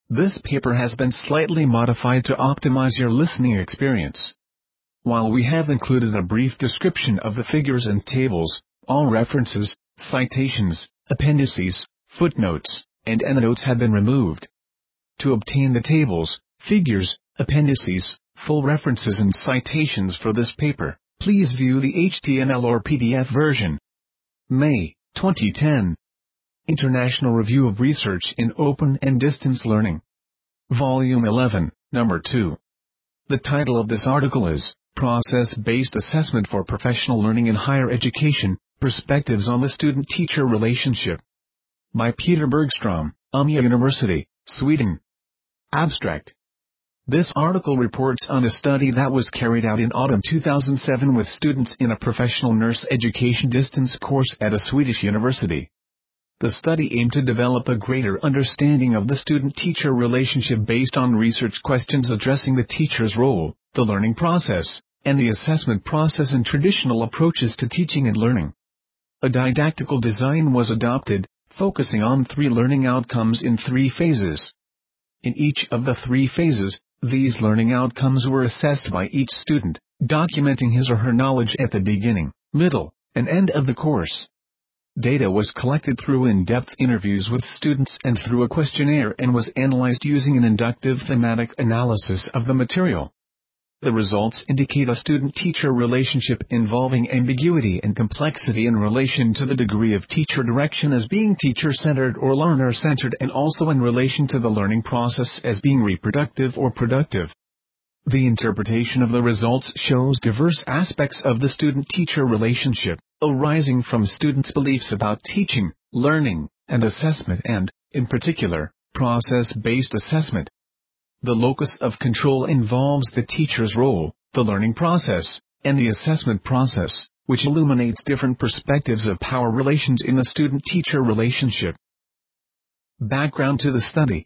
This paper has been slightly modified to optimize your listening experience. While we have included a brief description of the figures and tables, all references, citations, appendices, footnotes, and endnotes have been removed. To obtain the tables, figures, appendices, full references and citations for this paper, please view the HTML or PDF version. May 2010. International Review of Research in Open and Distance Learning. Volume 11, Number 2. The title of this article is, Process-Based Assessment for Professional Learning in Higher Education, Perspectives on the Student-Teacher Relationship. By Peter Bergstrom, Umeå University, Sweden. Abstract. This article reports on a study that was carried out in autumn 2007 with students in a professional nurse education distance course at a Swedish university. The study aimed to develop a greater understanding of the student-teacher relationship based on research questions addressing the teacher's role, the learning process, and the assessment process in traditional approaches to teaching and learning. A didactical design was adopted, focusing on 3 learning outcomes in 3 phases. In each of the 3 phases, these learning outcomes were assessed by each student, documenting his or her knowledge at the beginning, middle, and end of the course. Data was collected through in-depth interviews with students and through a questionnaire and was analyzed using an inductive thematic analysis of the material. The results indicate a student-teacher relationship involving ambiguity and complexity in relation to the degree of teacher direction as being teacher-centered or learner-centered and also in relation to the learning process as being reproductive or productive. The interpretation of the results shows diverse aspects of the student-teacher relationship, arising from students' beliefs about teaching, learning, and assessment and, in particular, process-based assessment. The locus of control involves the teacher's role, the learning process, and the assessment process, which illuminates different perspectives of power relations in the student-teacher relationship. Background to the study.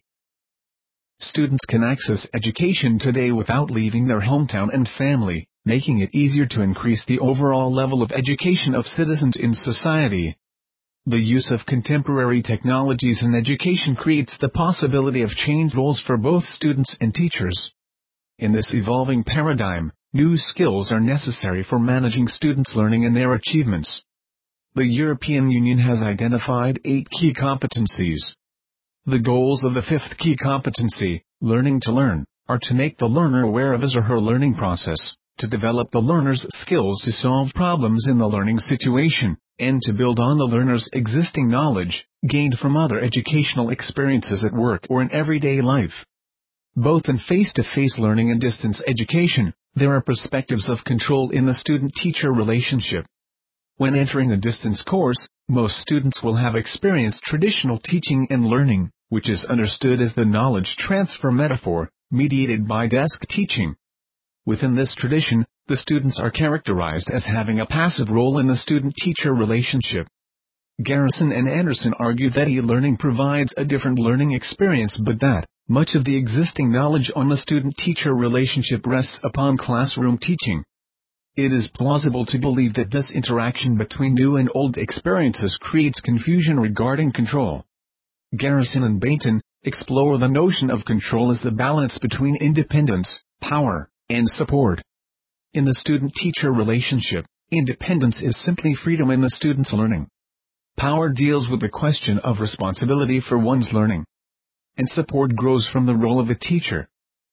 Students can access education today without leaving their hometown and family, making it easier to increase the overall level of education of citizens in society. The use of contemporary technologies in education creates the possibility of changed roles for both students and teachers. In this evolving paradigm, new skills are necessary for managing students' learning and their achievements. The European Union has identified 8 key competencies. The goals of the 5th key competency, learning to learn, are to make the learner aware of his or her learning process, to develop the learner's skills to solve problems in the learning situation, and to build on the learner's existing knowledge, gained from other educational experiences at work or in everyday life. Both in face-to-face learning and distance education, there are perspectives of control in the student-teacher relationship. When entering a distance course, most students will have experienced traditional teaching and learning, which is understood as the knowledge transfer metaphor, mediated by desk teaching. Within this tradition, the students are characterized as having a passive role in the student-teacher relationship. Garrison and Anderson argue that e-learning provides a different learning experience but that much of the existing knowledge on the student-teacher relationship rests upon classroom teaching. It is plausible to believe that this interaction between new and old experiences creates confusion regarding control. Garrison and Bainton explore the notion of control as the balance between independence, power, and support. In the student-teacher relationship, independence is simply freedom in the student's learning. Power deals with the question of responsibility for one's learning. And support grows from the role of the teacher.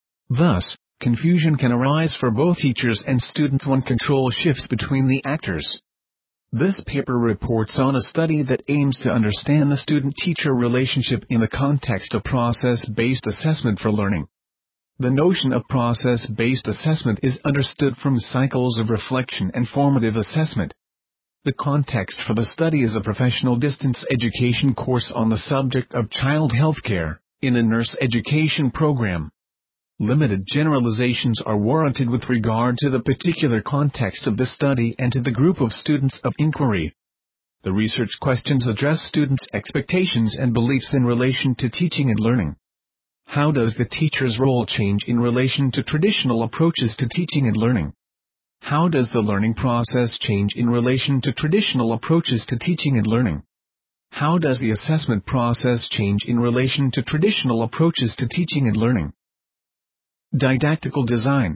Thus, confusion can arise for both teachers and students when control shifts between the actors. This paper reports on a study that aims to understand the student-teacher relationship in the context of process-based assessment for learning. The notion of process-based assessment is understood from cycles of reflection and formative assessment. The context for the study is a professional distance education course on the subject of child health care, in a nurse education program. Limited generalizations are warranted with regard to the particular context of the study and to the group of students of inquiry. The research questions address students' expectations and beliefs in relation to teaching and learning. How does the teacher's role change in relation to traditional approaches to teaching and learning? How does the learning process change in relation to traditional approaches to teaching and learning? How does the assessment process change in relation to traditional approaches to teaching and learning? Didactical design.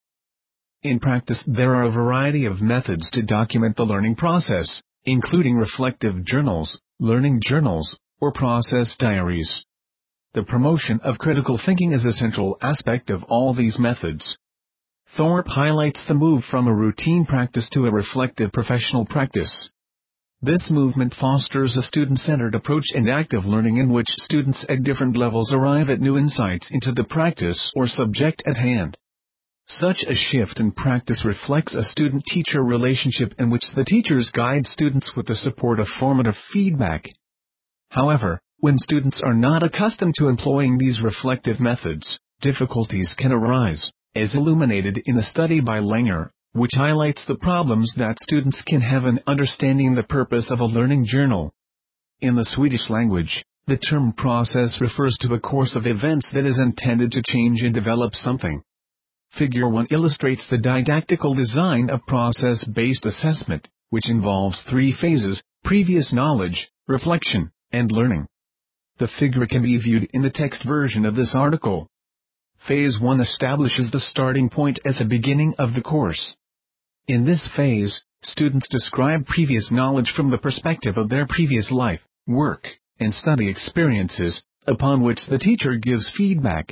In practice, there are a variety of methods to document the learning process, including reflective journals, learning journals, or process diaries. The promotion of critical thinking is a central aspect of all these methods. Thorpe highlights the move from a routine practice to a reflective professional practice. This movement fosters a student-centered approach and active learning in which students at different levels arrive at new insights into the practice or subject at hand. Such a shift in practice reflects a student-teacher relationship in which the teachers guide students with the support of formative feedback. However, when students are not accustomed to employing these reflective methods, difficulties can arise, as illuminated in a study by Langer, which highlights the problems that students can have in understanding the purpose of a learning journal. In the Swedish language, the term process refers to a course of events that is intended to change and develop something. Figure 1 illustrates the didactical design of process-based assessment, which involves 3 phases: previous knowledge, reflection, and learning. The figure can be viewed in the text version of this article. Phase 1 establishes the starting point at the beginning of the course. In this phase, students describe previous knowledge from the perspective of their previous life, work, and study experiences, upon which the teacher gives feedback.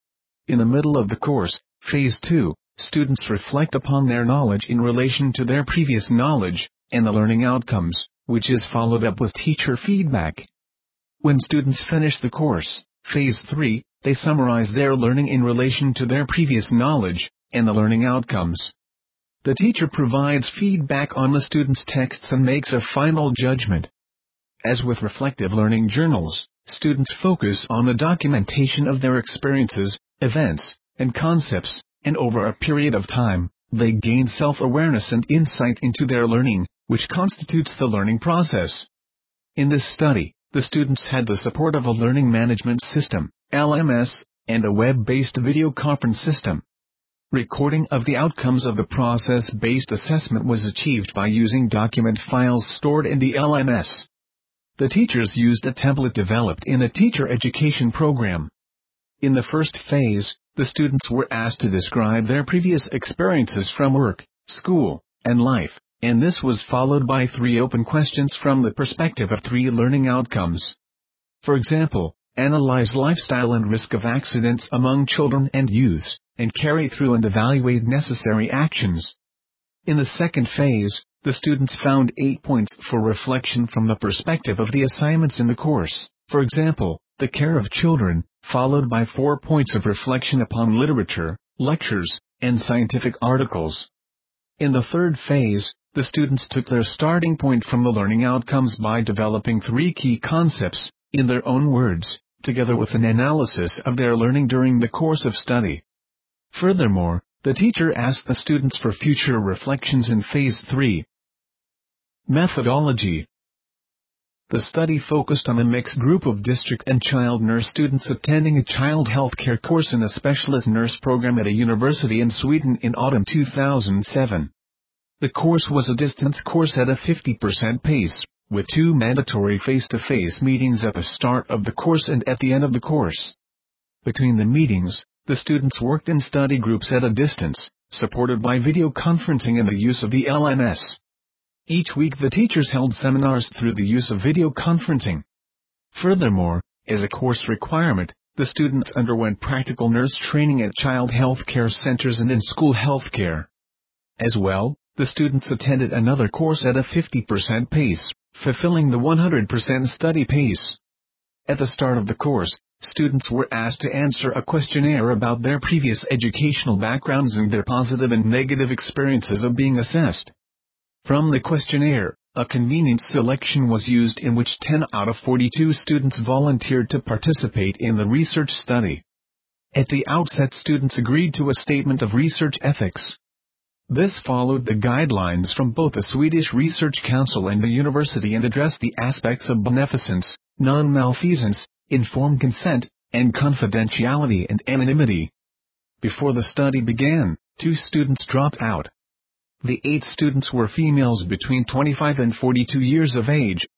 In the middle of the course, Phase 2, students reflect upon their knowledge in relation to their previous knowledge, and the learning outcomes, which is followed up with teacher feedback. When students finish the course, Phase 3, they summarize their learning in relation to their previous knowledge, and the learning outcomes. The teacher provides feedback on the students' texts and makes a final judgment. As with reflective learning journals, students focus on the documentation of their experiences, events, and concepts, and over a period of time, they gain self-awareness and insight into their learning, which constitutes the learning process. In this study, the students had the support of a learning management system, LMS, and a web-based video conference system. Recording of the outcomes of the process-based assessment was achieved by using document files stored in the LMS. The teachers used a template developed in a teacher education program. In the first phase, the students were asked to describe their previous experiences from work, school, and life, and this was followed by 3 open questions from the perspective of 3 learning outcomes. For example, analyze lifestyle and risk of accidents among children and youths, and carry through and evaluate necessary actions. In the second phase, the students found 8 points for reflection from the perspective of the assignments in the course, for example, the care of children, followed by 4 points of reflection upon literature, lectures, and scientific articles. In the third phase, the students took their starting point from the learning outcomes by developing 3 key concepts, in their own words, together with an analysis of their learning during the course of study. Furthermore, the teacher asked the students for future reflections in Phase 3. Methodology. The study focused on a mixed group of district and child nurse students attending a child health care course in a specialist nurse program at a university in Sweden in autumn 2007. The course was a distance course at a 50% pace, with 2 mandatory face-to-face meetings at the start of the course and at the end of the course. Between the meetings, the students worked in study groups at a distance, supported by video conferencing and the use of the LMS. Each week the teachers held seminars through the use of video conferencing. Furthermore, as a course requirement, the students underwent practical nurse training at child health care centers and in school health care. As well, the students attended another course at a 50% pace, fulfilling the 100% study pace. At the start of the course, students were asked to answer a questionnaire about their previous educational backgrounds and their positive and negative experiences of being assessed. From the questionnaire, a convenient selection was used in which 10 out of 42 students volunteered to participate in the research study. At the outset, students agreed to a statement of research ethics. This followed the guidelines from both the Swedish Research Council and the university and addressed the aspects of beneficence, non-malfeasance, informed consent, and confidentiality and anonymity. Before the study began, 2 students dropped out. The 8 students were females between 25 and 42 years of age,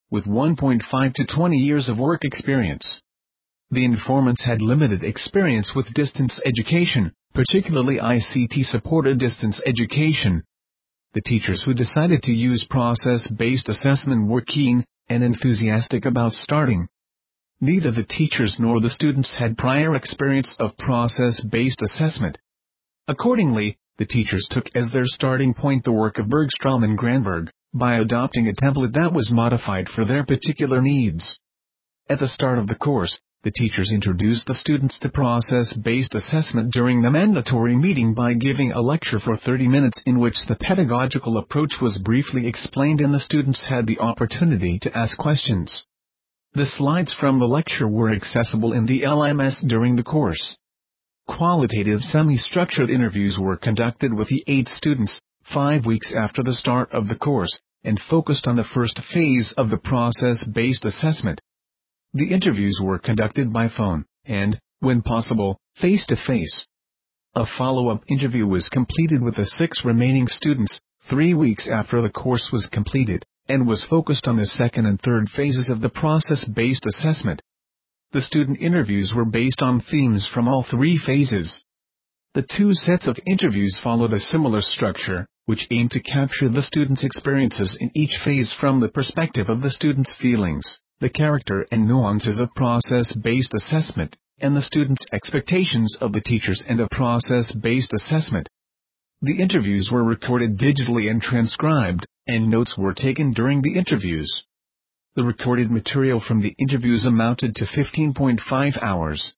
with 1.5 to 20 years of work experience. The informants had limited experience with distance education, particularly ICT-supported distance education. The teachers who decided to use process-based assessment were keen and enthusiastic about starting. Neither the teachers nor the students had prior experience of process-based assessment. Accordingly, the teachers took as their starting point the work of Bergstrom and Granberg, by adopting a template that was modified for their particular needs. At the start of the course, the teachers introduced the students to process-based assessment during the mandatory meeting by giving a lecture for 30 minutes in which the pedagogical approach was briefly explained and the students had the opportunity to ask questions. The slides from the lecture were accessible in the LMS during the course. Qualitative semi-structured interviews were conducted with the 8 students, 5 weeks after the start of the course, and focused on the first phase of the process-based assessment. The interviews were conducted by phone, and, when possible, face-to-face. A follow-up interview was completed with the 6 remaining students, 3 weeks after the course was completed, and was focused on the second and third phases of the process-based assessment. The student interviews were based on themes from all 3 phases. The 2 sets of interviews followed a similar structure, which aimed to capture the students' experiences in each phase from the perspective of the students' feelings, the character and nuances of process-based assessment, and the students' expectations of the teachers and of process-based assessment. The interviews were recorded digitally and transcribed, and notes were taken during the interviews. The recorded material from the interviews amounted to 15.5 hours.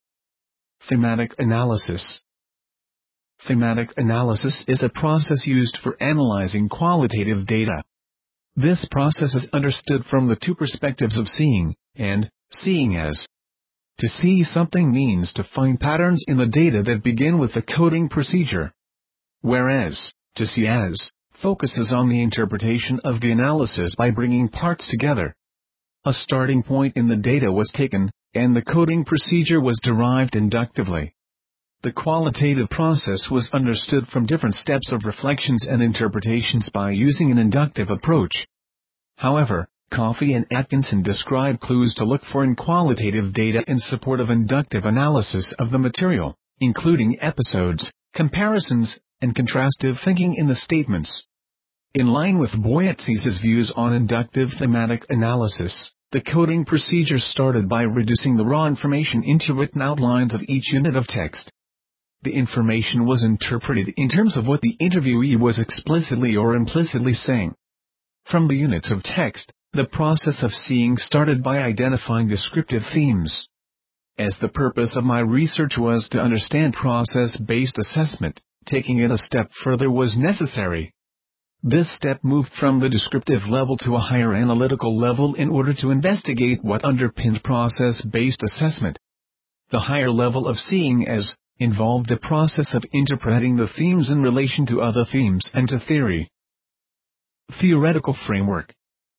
Thematic analysis. Thematic analysis is a process used for analyzing qualitative data. This process is understood from the 2 perspectives of seeing, and seeing as. To see something means to find patterns in the data that begin with the coding procedure. Whereas, to see as, focuses on the interpretation of the analysis by bringing parts together. A starting point in the data was taken, and the coding procedure was derived inductively. The qualitative process was understood from different steps of reflections and interpretations by using an inductive approach. However, Coffey and Atkinson describe clues to look for in qualitative data in support of inductive analysis of the material, including episodes, comparisons, and contrastive thinking in the statements. In line with Boyatzis's views on inductive thematic analysis, the coding procedure started by reducing the raw information into written outlines of each unit of text. The information was interpreted in terms of what the interviewee was explicitly or implicitly saying. From the units of text, the process of seeing started by identifying descriptive themes. As the purpose of my research was to understand process-based assessment, taking it a step further was necessary. This step moved from the descriptive level to a higher analytical level in order to investigate what underpinned process-based assessment. The higher level of seeing as involved a process of interpreting the themes in relation to other themes and to theory. Theoretical framework.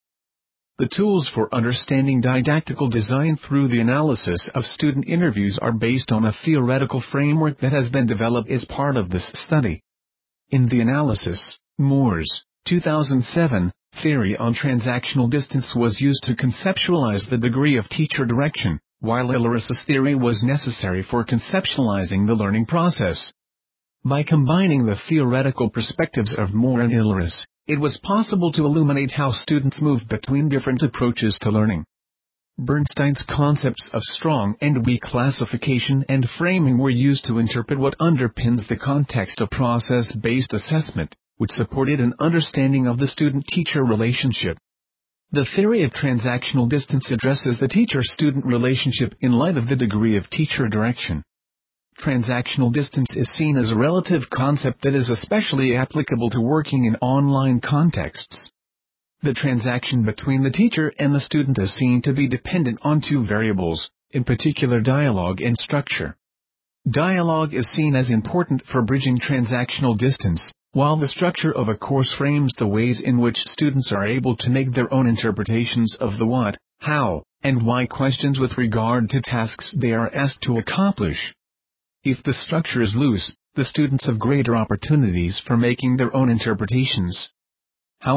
The tools for understanding didactical design through the analysis of student interviews are based on a theoretical framework that has been developed as part of this study. In the analysis, Moore's 2007 theory on transactional distance was used to conceptualize the degree of teacher direction, while Illyris's theory was necessary for conceptualizing the learning process. By combining the theoretical perspectives of Moore and Illyris, it was possible to illuminate how students move between different approaches to learning. Bernstein's concepts of strong and weak classification and framing were used to interpret what underpins the context of process-based assessment, which supported an understanding of the student-teacher relationship. The theory of transactional distance addresses the teacher-student relationship in light of the degree of teacher direction. Transactional distance is seen as a relative concept that is especially applicable to working in online contexts. The transaction between the teacher and the student is seen to be dependent on 2 variables, in particular dialogue and structure. Dialogue is seen as important for bridging transactional distance, while the structure of a course frames the ways in which students are able to make their own interpretations of the what, how, and why questions with regard to tasks they are asked to accomplish. If the structure is loose, the students have greater opportunities for making their own interpretations. However,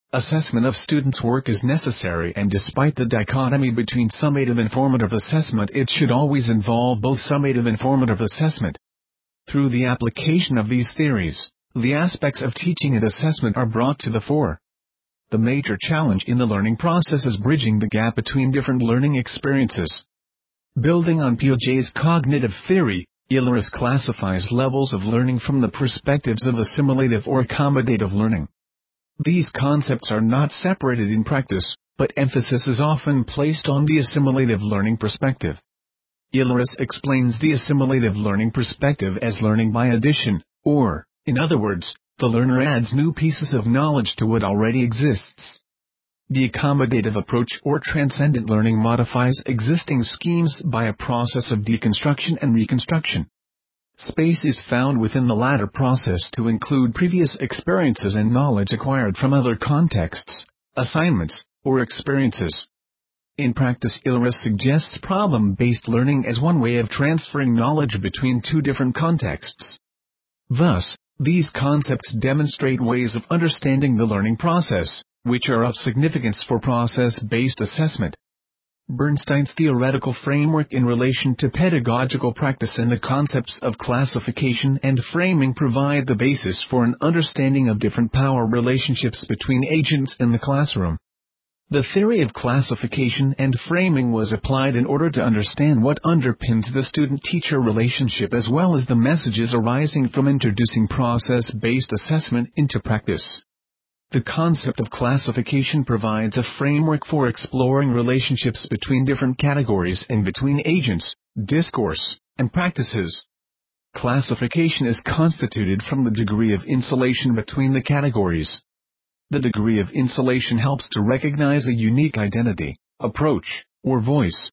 Assessment of students' work is necessary, and despite the dichotomy between summative and formative assessment, it should always involve both summative and formative assessment. Through the application of these theories, the aspects of teaching and assessment are brought to the fore. The major challenge in the learning process is bridging the gap between different learning experiences. Building on Piaget's cognitive theory, Illoris classifies levels of learning from the perspectives of assimilative or accommodative learning. These concepts are not separated in practice, but emphasis is often placed on the assimilative learning perspective. Illoris explains the assimilative learning perspective as learning by addition, or, in other words, the learner adds new pieces of knowledge to what already exists. The accommodative approach or transcendent learning modifies existing schemes by a process of deconstruction and reconstruction. Space is found within the latter process to include previous experiences and knowledge acquired from other contexts, assignments, or experiences. In practice, Illoris suggests problem-based learning as one way of transferring knowledge between two different contexts. Thus, these concepts demonstrate ways of understanding the learning process, which are of significance for process-based assessment. Bernstein's theoretical framework in relation to pedagogical practice and the concepts of classification and framing provide the basis for an understanding of different power relationships between agents in the classroom. The theory of classification and framing was applied in order to understand what underpins the student-teacher relationship as well as the messages arising from introducing process-based assessment into practice. The concept of classification provides a framework for exploring relationships between different categories and between agents, discourse, and practices. Classification is constituted from the degree of insulation between the categories. The degree of insulation helps to recognize a unique identity, approach, or voice.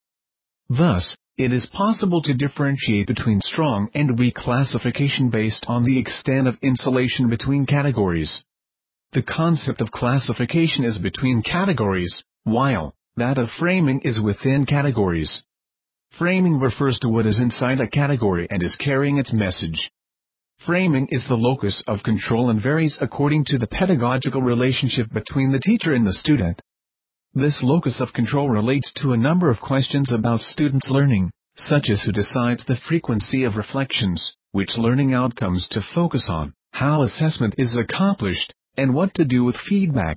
Thus, it is possible to differentiate between strong and weak classification based on the extent of insulation between categories. The concept of classification is between categories, while that of framing is within categories. Framing refers to what is inside a category and is carrying its message. Framing is the locus of control and varies according to the pedagogical relationship between the teacher and the student. This locus of control relates to a number of questions about students' learning, such as who decides the frequency of reflections, which learning outcomes to focus on, how assessment is accomplished, and what to do with feedback.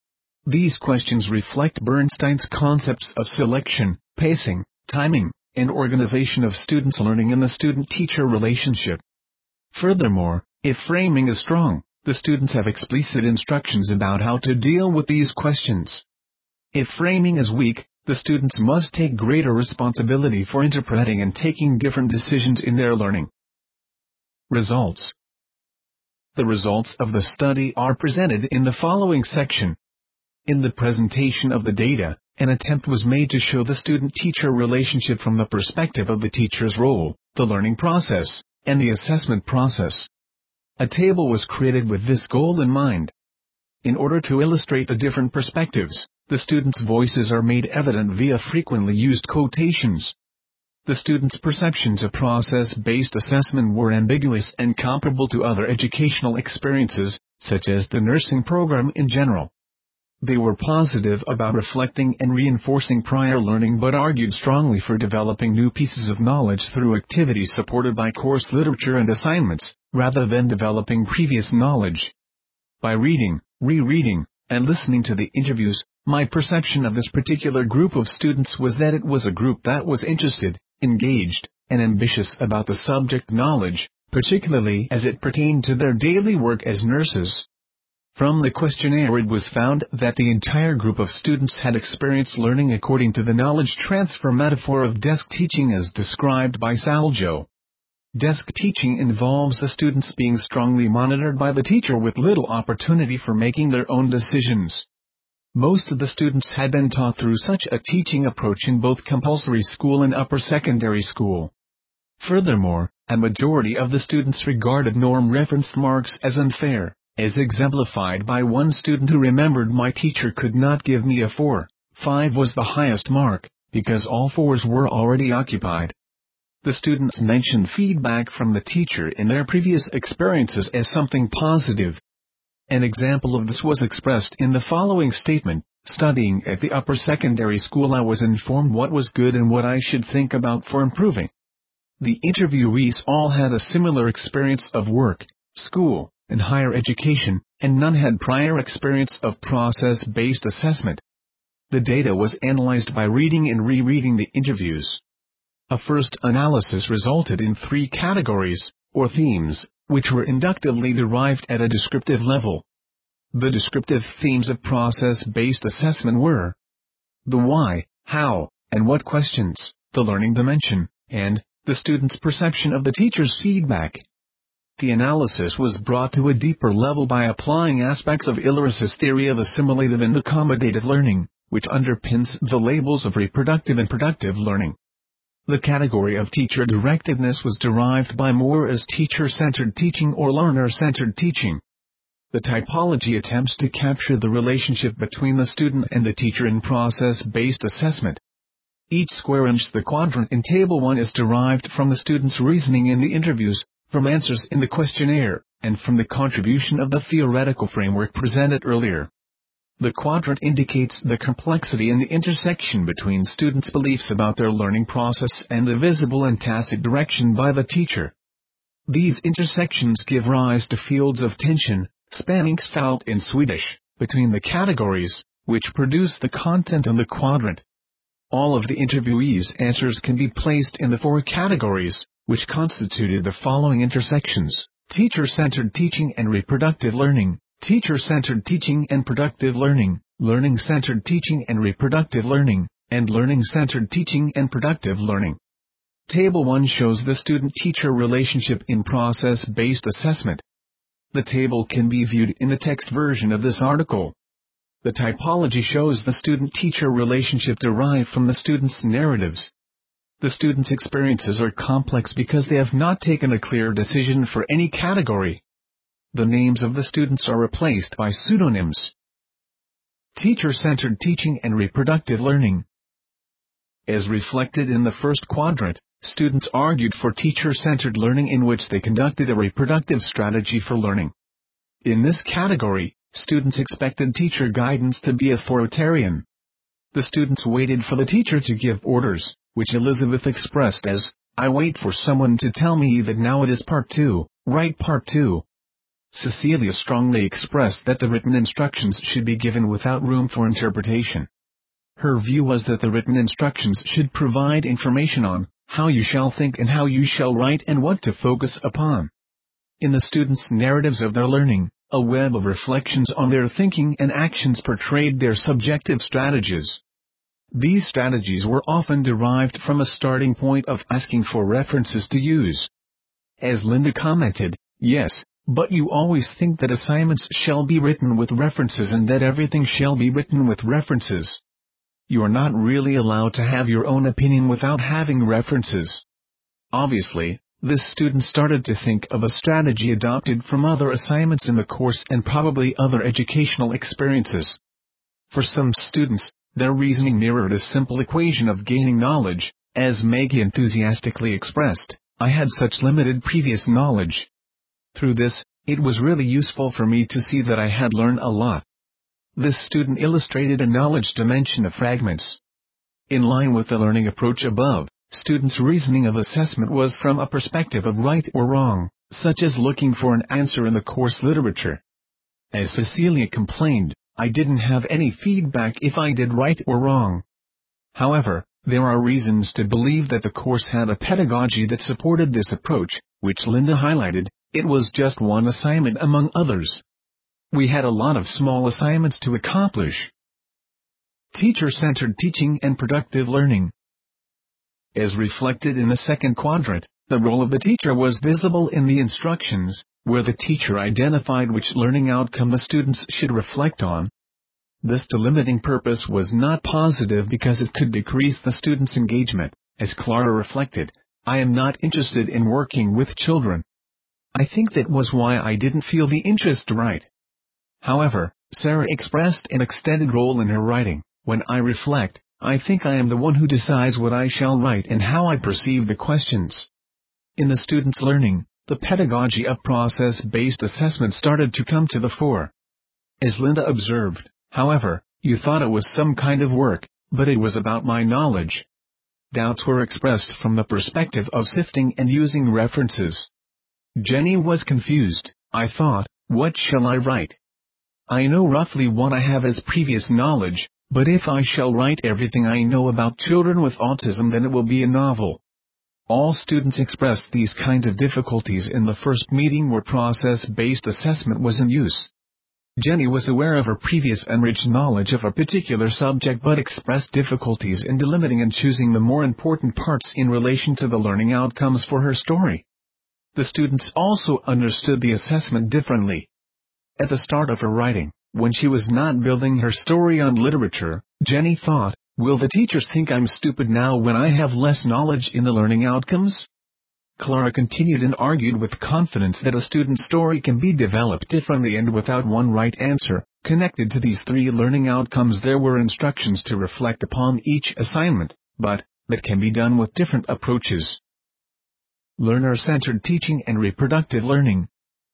These questions reflect Bernstein's concepts of selection, pacing, timing, and organization of students' learning in the student-teacher relationship. Furthermore, if framing is strong, the students have explicit instructions about how to deal with these questions. If framing is weak, the students must take greater responsibility for interpreting and taking different decisions in their learning. Results. The results of the study are presented in the following section. In the presentation of the data, an attempt was made to show the student-teacher relationship from the perspective of the teacher's role, the learning process, and the assessment process. A table was created with this goal in mind. In order to illustrate the different perspectives, the students' voices are made evident via frequently used quotations. The students' perceptions of process-based assessment were ambiguous and comparable to other educational experiences, such as the nursing program in general. They were positive about reflecting and reinforcing prior learning but argued strongly for developing new pieces of knowledge through activities supported by course literature and assignments, rather than developing previous knowledge. By reading, rereading, and listening to the interviews, my perception of this particular group of students was that it was a group that was interested, engaged, and ambitious about the subject knowledge, particularly as it pertained to their daily work as nurses. From the questionnaire it was found that the entire group of students had experienced learning according to the knowledge transfer metaphor of desk teaching as described by Saljo. Desk teaching involves the students being strongly monitored by the teacher with little opportunity for making their own decisions. Most of the students had been taught through such a teaching approach in both compulsory school and upper secondary school. Furthermore, a majority of the students regarded norm-referenced marks as unfair, as exemplified by one student who remembered, "My teacher could not give me a 4, 5 was the highest mark, because all 4s were already occupied." The students mentioned feedback from the teacher in their previous experiences as something positive. An example of this was expressed in the following statement: studying at the upper secondary school, I was informed what was good and what I should think about for improving. The interviewees all had a similar experience of work, school, and higher education, and none had prior experience of process-based assessment. The data was analyzed by reading and rereading the interviews. A first analysis resulted in 3 categories, or themes, which were inductively derived at a descriptive level. The descriptive themes of process-based assessment were the why, how, and what questions, the learning dimension, and the student's perception of the teacher's feedback. The analysis was brought to a deeper level by applying aspects of Illerus's theory of assimilative and accommodative learning, which underpins the labels of reproductive and productive learning. The category of teacher-directedness was derived by Moore as teacher-centered teaching or learner-centered teaching. The typology attempts to capture the relationship between the student and the teacher in process-based assessment. Each square inch the quadrant in Table 1 is derived from the student's reasoning in the interviews, from answers in the questionnaire, and from the contribution of the theoretical framework presented earlier. The quadrant indicates the complexity and the intersection between students' beliefs about their learning process and the visible and tacit direction by the teacher. These intersections give rise to fields of tension, spänningsfält in Swedish, between the categories, which produce the content on the quadrant. All of the interviewees' answers can be placed in the 4 categories, which constituted the following intersections: teacher-centered teaching and reproductive learning, teacher-centered teaching and productive learning, learning-centered teaching and reproductive learning, and learning-centered teaching and productive learning. Table 1 shows the student-teacher relationship in process-based assessment. The table can be viewed in the text version of this article. The typology shows the student-teacher relationship derived from the student's narratives. The student's experiences are complex because they have not taken a clear decision for any category. The names of the students are replaced by pseudonyms. Teacher-centered teaching and reproductive learning. As reflected in the first quadrant, students argued for teacher-centered learning, in which they conducted a reproductive strategy for learning. In this category, students expected teacher guidance to be authoritarian. The students waited for the teacher to give orders, which Elizabeth expressed as, "I wait for someone to tell me that now it is part 2, write part 2. Cecilia strongly expressed that the written instructions should be given without room for interpretation. Her view was that the written instructions should provide information on how you shall think and how you shall write and what to focus upon. In the students' narratives of their learning, a web of reflections on their thinking and actions portrayed their subjective strategies. These strategies were often derived from a starting point of asking for references to use. As Linda commented, "Yes, but you always think that assignments shall be written with references and that everything shall be written with references. You are not really allowed to have your own opinion without having references." Obviously, this student started to think of a strategy adopted from other assignments in the course and probably other educational experiences. For some students, their reasoning mirrored a simple equation of gaining knowledge, as Maggie enthusiastically expressed, "I had such limited previous knowledge. Through this, it was really useful for me to see that I had learned a lot." This student illustrated a knowledge dimension of fragments. In line with the learning approach above, students' reasoning of assessment was from a perspective of right or wrong, such as looking for an answer in the course literature. As Cecilia complained, "I didn't have any feedback if I did right or wrong." However, there are reasons to believe that the course had a pedagogy that supported this approach, which Linda highlighted. It was just one assignment among others. We had a lot of small assignments to accomplish. Teacher-centered teaching and productive learning. As reflected in the second quadrant, the role of the teacher was visible in the instructions, where the teacher identified which learning outcome the students should reflect on. This delimiting purpose was not positive because it could decrease the students' engagement. As Clara reflected, "I am not interested in working with children. I think that was why I didn't feel the interest to write." However, Sarah expressed an extended role in her writing. "When I reflect, I think I am the one who decides what I shall write and how I perceive the questions." In the student's learning, The pedagogy of process-based assessment started to come to the fore. As Linda observed, however, you thought it was some kind of work, but it was about my knowledge. Doubts were expressed from the perspective of sifting and using references. Jenny was confused. I thought, what shall I write? I know roughly what I have as previous knowledge, but if I shall write everything I know about children with autism, then it will be a novel. All students expressed these kinds of difficulties in the first meeting where process-based assessment was in use. Jenny was aware of her previous enriched knowledge of a particular subject but expressed difficulties in delimiting and choosing the more important parts in relation to the learning outcomes for her story. The students also understood the assessment differently. At the start of her writing, when she was not building her story on literature, Jenny thought, will the teachers think I'm stupid now when I have less knowledge in the learning outcomes? Clara continued and argued with confidence that a student's story can be developed differently and without one right answer. Connected to these three learning outcomes, there were instructions to reflect upon each assignment, but that can be done with different approaches. Learner-centered teaching and reproductive learning.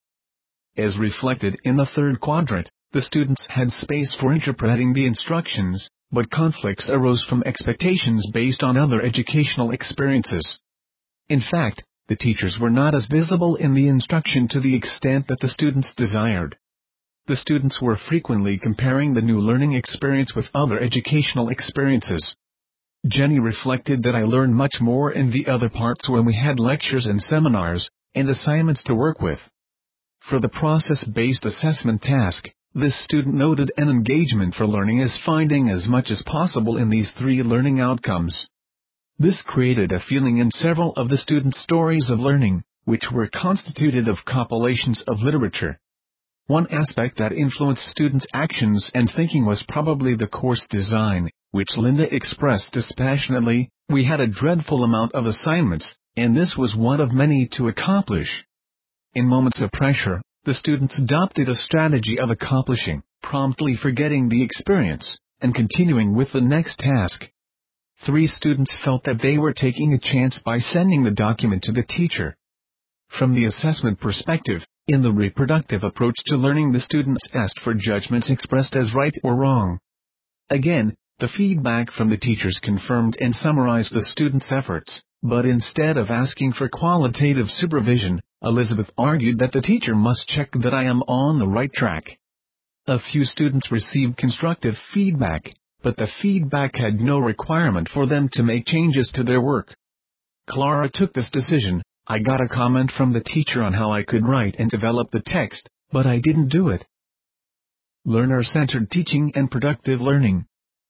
As reflected in the third quadrant, the students had space for interpreting the instructions, but conflicts arose from expectations based on other educational experiences. In fact, the teachers were not as visible in the instruction to the extent that the students desired. The students were frequently comparing the new learning experience with other educational experiences. Jenny reflected that I learned much more in the other parts when we had lectures and seminars, and assignments to work with. For the process-based assessment task, this student noted an engagement for learning as finding as much as possible in these three learning outcomes. This created a feeling in several of the students' stories of learning, which were constituted of compilations of literature. One aspect that influenced students' actions and thinking was probably the course design, which Linda expressed dispassionately. We had a dreadful amount of assignments, and this was one of many to accomplish. In moments of pressure, the students adopted a strategy of accomplishing, promptly forgetting the experience, and continuing with the next task. 3 students felt that they were taking a chance by sending the document to the teacher. From the assessment perspective, in the reproductive approach to learning, the students asked for judgments expressed as right or wrong. Again, the feedback from the teachers confirmed and summarized the students' efforts, but instead of asking for qualitative supervision, Elizabeth argued that the teacher must check that I am on the right track. A few students received constructive feedback, but the feedback had no requirement for them to make changes to their work. Clara took this decision. I got a comment from the teacher on how I could write and develop the text, but I didn't do it. Learner-centered teaching and productive learning.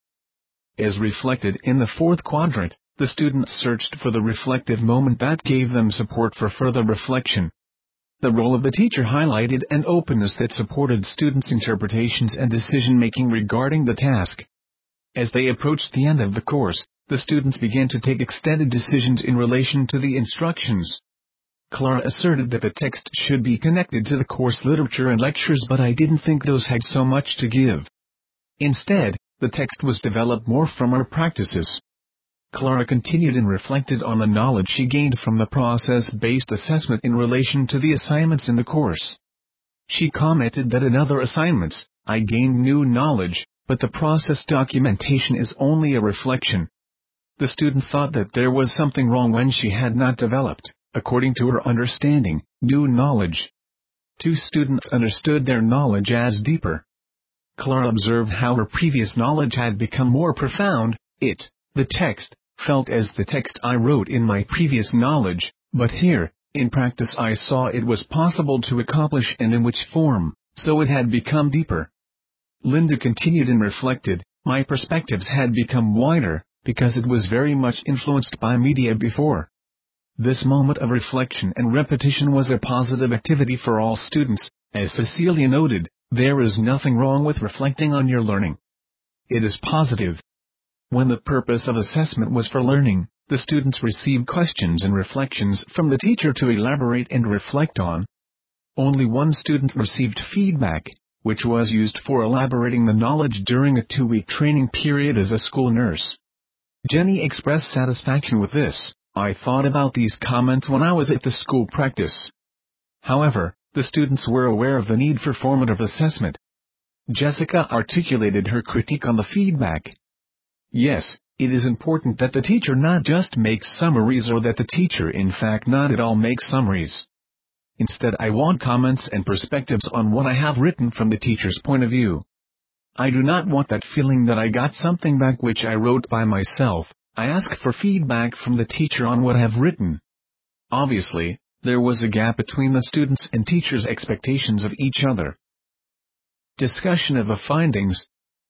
As reflected in the fourth quadrant, the students searched for the reflective moment that gave them support for further reflection. The role of the teacher highlighted an openness that supported students' interpretations and decision-making regarding the task. As they approached the end of the course, the students began to take extended decisions in relation to the instructions. Clara asserted that the text should be connected to the course literature and lectures, but I didn't think those had so much to give. Instead, the text was developed more from our practices. Clara continued and reflected on the knowledge she gained from the process-based assessment in relation to the assignments in the course. She commented that in other assignments, I gained new knowledge, but the process documentation is only a reflection. The student thought that there was something wrong when she had not developed, according to her understanding, new knowledge. 2 students understood their knowledge as deeper. Clara observed how her previous knowledge had become more profound. The text, felt as the text I wrote in my previous knowledge, but here, in practice, I saw it was possible to accomplish and in which form, so it had become deeper. Linda continued and reflected, my perspectives had become wider, because it was very much influenced by media before. This moment of reflection and repetition was a positive activity for all students. As Cecilia noted, there is nothing wrong with reflecting on your learning. It is positive. When the purpose of assessment was for learning, the students received questions and reflections from the teacher to elaborate and reflect on. Only one student received feedback, which was used for elaborating the knowledge during a 2-week training period as a school nurse. Jenny expressed satisfaction with this. I thought about these comments when I was at the school practice. However, the students were aware of the need for formative assessment. Jessica articulated her critique on the feedback. Yes, it is important that the teacher not just makes summaries or that the teacher in fact not at all makes summaries. Instead, I want comments and perspectives on what I have written from the teacher's point of view. I do not want that feeling that I got something back which I wrote by myself. I ask for feedback from the teacher on what I have written. Obviously, there was a gap between the students' and teachers' expectations of each other. Discussion of the findings.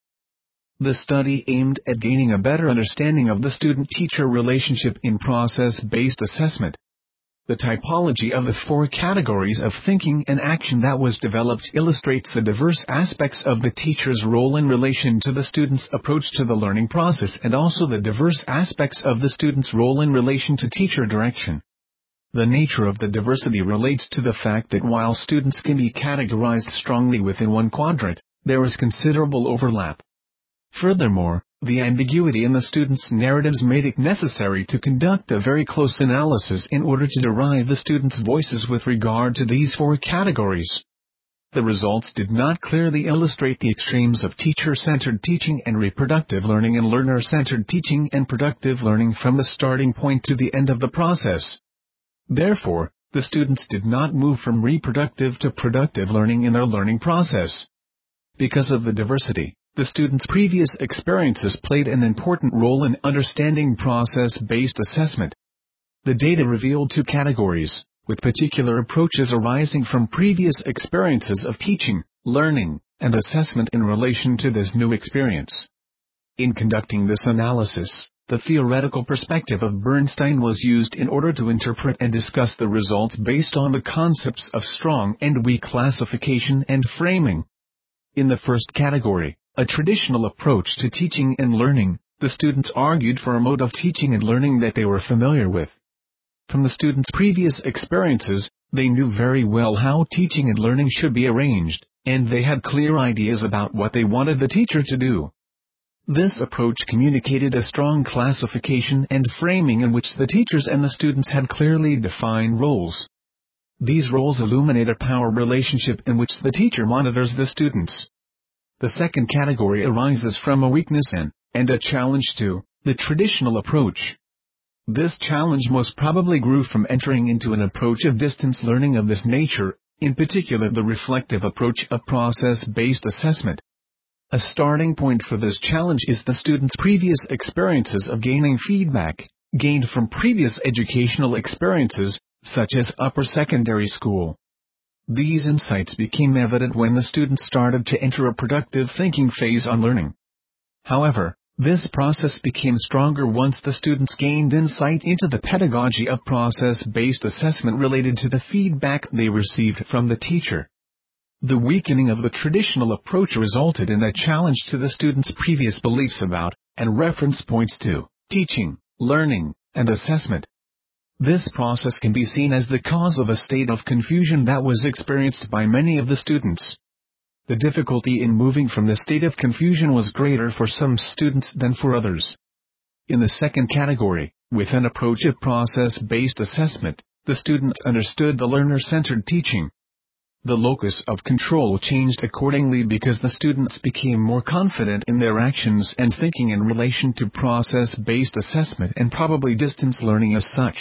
The study aimed at gaining a better understanding of the student-teacher relationship in process-based assessment. The typology of the 4 categories of thinking and action that was developed illustrates the diverse aspects of the teacher's role in relation to the student's approach to the learning process and also the diverse aspects of the student's role in relation to teacher direction. The nature of the diversity relates to the fact that while students can be categorized strongly within one quadrant, there is considerable overlap. Furthermore, the ambiguity in the students' narratives made it necessary to conduct a very close analysis in order to derive the students' voices with regard to these 4 categories. The results did not clearly illustrate the extremes of teacher-centered teaching and reproductive learning and learner-centered teaching and productive learning from the starting point to the end of the process. Therefore, the students did not move from reproductive to productive learning in their learning process. Because of the diversity, the students' previous experiences played an important role in understanding process-based assessment. The data revealed 2 categories, with particular approaches arising from previous experiences of teaching, learning, and assessment in relation to this new experience. In conducting this analysis, the theoretical perspective of Bernstein was used in order to interpret and discuss the results based on the concepts of strong and weak classification and framing. In the first category, a traditional approach to teaching and learning, the students argued for a mode of teaching and learning that they were familiar with. From the students' previous experiences, they knew very well how teaching and learning should be arranged, and they had clear ideas about what they wanted the teacher to do. This approach communicated a strong classification and framing in which the teachers and the students had clearly defined roles. These roles illuminate a power relationship in which the teacher monitors the students. The second category arises from a weakness in, and a challenge to, the traditional approach. This challenge most probably grew from entering into an approach of distance learning of this nature, in particular the reflective approach of process-based assessment. A starting point for this challenge is the student's previous experiences of gaining feedback, gained from previous educational experiences, such as upper secondary school. These insights became evident when the students started to enter a productive thinking phase on learning. However, this process became stronger once the students gained insight into the pedagogy of process-based assessment related to the feedback they received from the teacher. The weakening of the traditional approach resulted in a challenge to the students' previous beliefs about, and reference points to, teaching, learning, and assessment. This process can be seen as the cause of a state of confusion that was experienced by many of the students. The difficulty in moving from this state of confusion was greater for some students than for others. In the second category, with an approach of process-based assessment, the students understood the learner-centered teaching. The locus of control changed accordingly because the students became more confident in their actions and thinking in relation to process-based assessment and probably distance learning as such.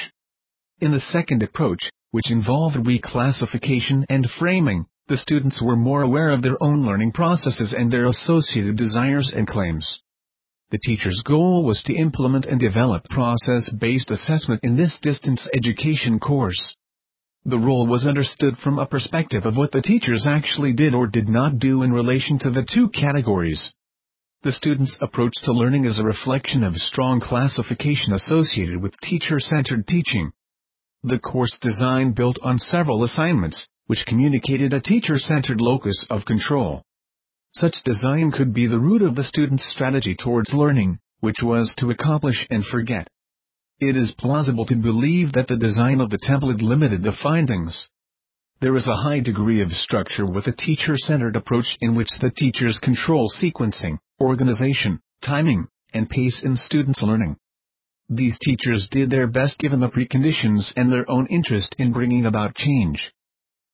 In the second approach, which involved reclassification and framing, the students were more aware of their own learning processes and their associated desires and claims. The teacher's goal was to implement and develop process-based assessment in this distance education course. The role was understood from a perspective of what the teachers actually did or did not do in relation to the 2 categories. The students' approach to learning is a reflection of strong classification associated with teacher-centered teaching. The course design built on several assignments, which communicated a teacher-centered locus of control. Such design could be the root of the student's strategy towards learning, which was to accomplish and forget. It is plausible to believe that the design of the template limited the findings. There is a high degree of structure with a teacher-centered approach in which the teachers control sequencing, organization, timing, and pace in students' learning. These teachers did their best given the preconditions and their own interest in bringing about change.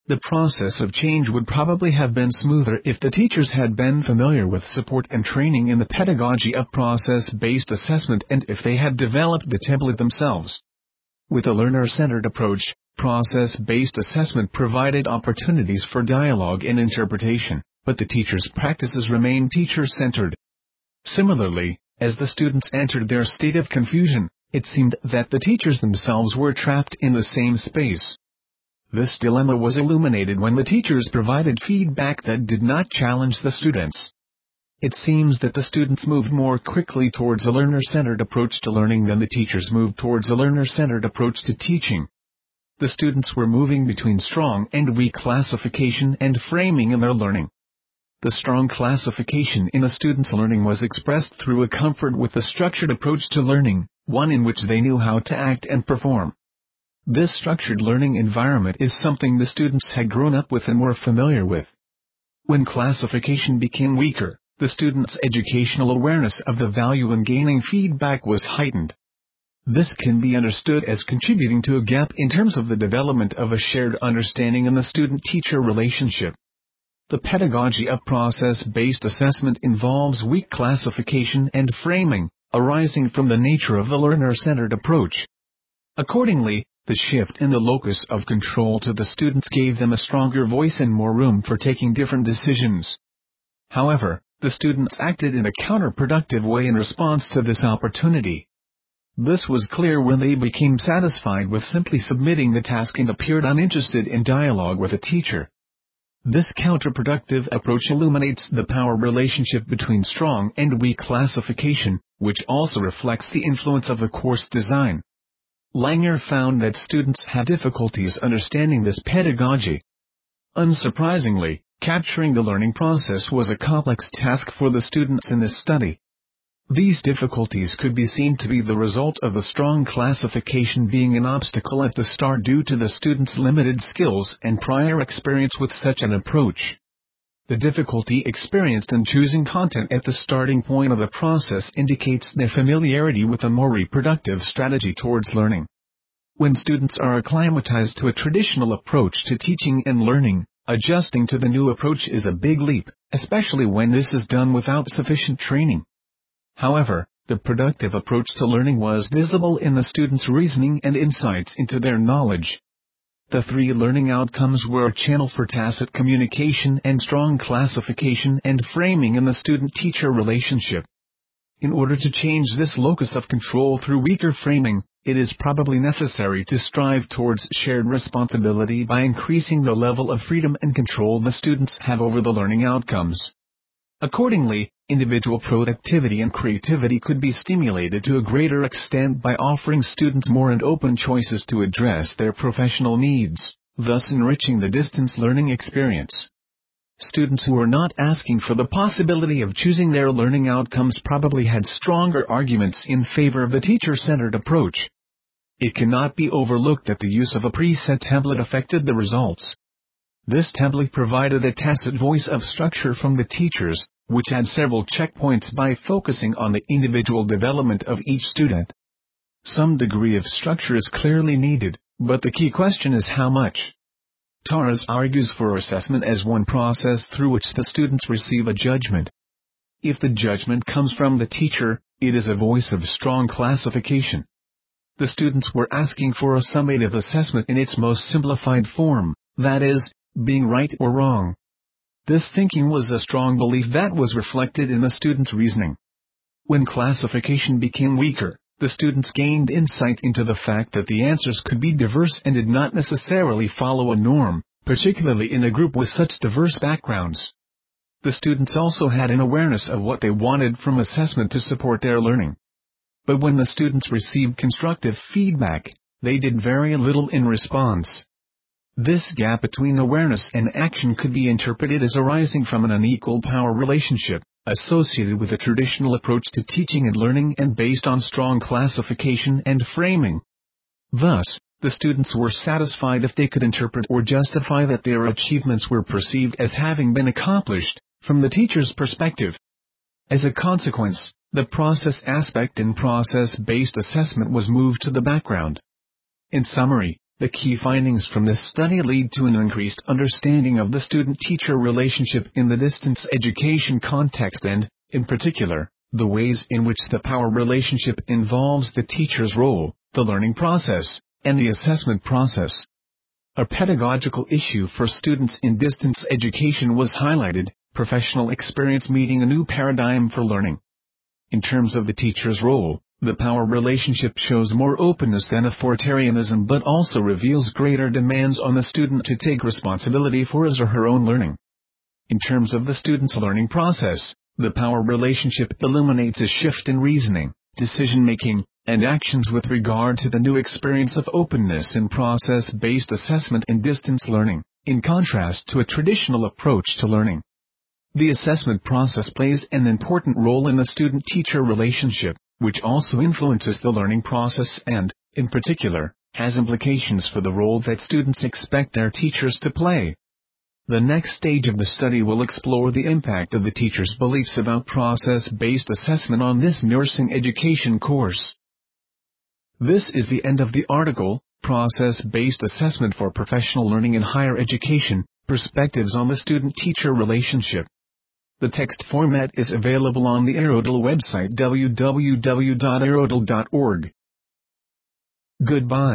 The process of change would probably have been smoother if the teachers had been familiar with support and training in the pedagogy of process-based assessment and if they had developed the template themselves. With a learner-centered approach, process-based assessment provided opportunities for dialogue and interpretation, but the teachers' practices remained teacher-centered. Similarly, as the students entered their state of confusion, it seemed that the teachers themselves were trapped in the same space. This dilemma was illuminated when the teachers provided feedback that did not challenge the students. It seems that the students moved more quickly towards a learner-centered approach to learning than the teachers moved towards a learner-centered approach to teaching. The students were moving between strong and weak classification and framing in their learning. The strong classification in a student's learning was expressed through a comfort with the structured approach to learning, one in which they knew how to act and perform. This structured learning environment is something the students had grown up with and were familiar with. When classification became weaker, the students' educational awareness of the value in gaining feedback was heightened. This can be understood as contributing to a gap in terms of the development of a shared understanding in the student-teacher relationship. The pedagogy of process-based assessment involves weak classification and framing, arising from the nature of the learner-centered approach. Accordingly, the shift in the locus of control to the students gave them a stronger voice and more room for taking different decisions. However, the students acted in a counterproductive way in response to this opportunity. This was clear when they became satisfied with simply submitting the task and appeared uninterested in dialogue with a teacher. This counterproductive approach illuminates the power relationship between strong and weak classification, which also reflects the influence of a course design. Langer found that students had difficulties understanding this pedagogy. Unsurprisingly, capturing the learning process was a complex task for the students in this study. These difficulties could be seen to be the result of the strong classification being an obstacle at the start due to the students' limited skills and prior experience with such an approach. The difficulty experienced in choosing content at the starting point of the process indicates their familiarity with a more reproductive strategy towards learning. When students are acclimatized to a traditional approach to teaching and learning, adjusting to the new approach is a big leap, especially when this is done without sufficient training. However, the productive approach to learning was visible in the students' reasoning and insights into their knowledge. The three learning outcomes were a channel for tacit communication and strong classification and framing in the student-teacher relationship. In order to change this locus of control through weaker framing, it is probably necessary to strive towards shared responsibility by increasing the level of freedom and control the students have over the learning outcomes. Accordingly, individual productivity and creativity could be stimulated to a greater extent by offering students more and open choices to address their professional needs, thus enriching the distance learning experience. Students who were not asking for the possibility of choosing their learning outcomes probably had stronger arguments in favor of the teacher-centered approach. It cannot be overlooked that the use of a preset template affected the results. This template provided a tacit voice of structure from the teachers, which had several checkpoints by focusing on the individual development of each student. Some degree of structure is clearly needed, but the key question is how much. Torres argues for assessment as one process through which the students receive a judgment. If the judgment comes from the teacher, it is a voice of strong classification. The students were asking for a summative assessment in its most simplified form, that is, being right or wrong. This thinking was a strong belief that was reflected in the students' reasoning. When classification became weaker, the students gained insight into the fact that the answers could be diverse and did not necessarily follow a norm, particularly in a group with such diverse backgrounds. The students also had an awareness of what they wanted from assessment to support their learning. But when the students received constructive feedback, they did very little in response. This gap between awareness and action could be interpreted as arising from an unequal power relationship, associated with a traditional approach to teaching and learning and based on strong classification and framing. Thus, the students were satisfied if they could interpret or justify that their achievements were perceived as having been accomplished, from the teacher's perspective. As a consequence, the process aspect in process-based assessment was moved to the background. In summary, The key findings from this study lead to an increased understanding of the student-teacher relationship in the distance education context and, in particular, the ways in which the power relationship involves the teacher's role, the learning process, and the assessment process. A pedagogical issue for students in distance education was highlighted: professional experience meeting a new paradigm for learning. In terms of the teacher's role, the power relationship shows more openness than authoritarianism but also reveals greater demands on the student to take responsibility for his or her own learning. In terms of the student's learning process, the power relationship illuminates a shift in reasoning, decision-making, and actions with regard to the new experience of openness in process-based assessment and distance learning, in contrast to a traditional approach to learning. The assessment process plays an important role in the student-teacher relationship, which also influences the learning process and, in particular, has implications for the role that students expect their teachers to play. The next stage of the study will explore the impact of the teacher's beliefs about process-based assessment on this nursing education course. This is the end of the article, Process-Based Assessment for Professional Learning in Higher Education, Perspectives on the Student-Teacher Relationship. The text format is available on the Aerodel website www.aerodel.org. Goodbye.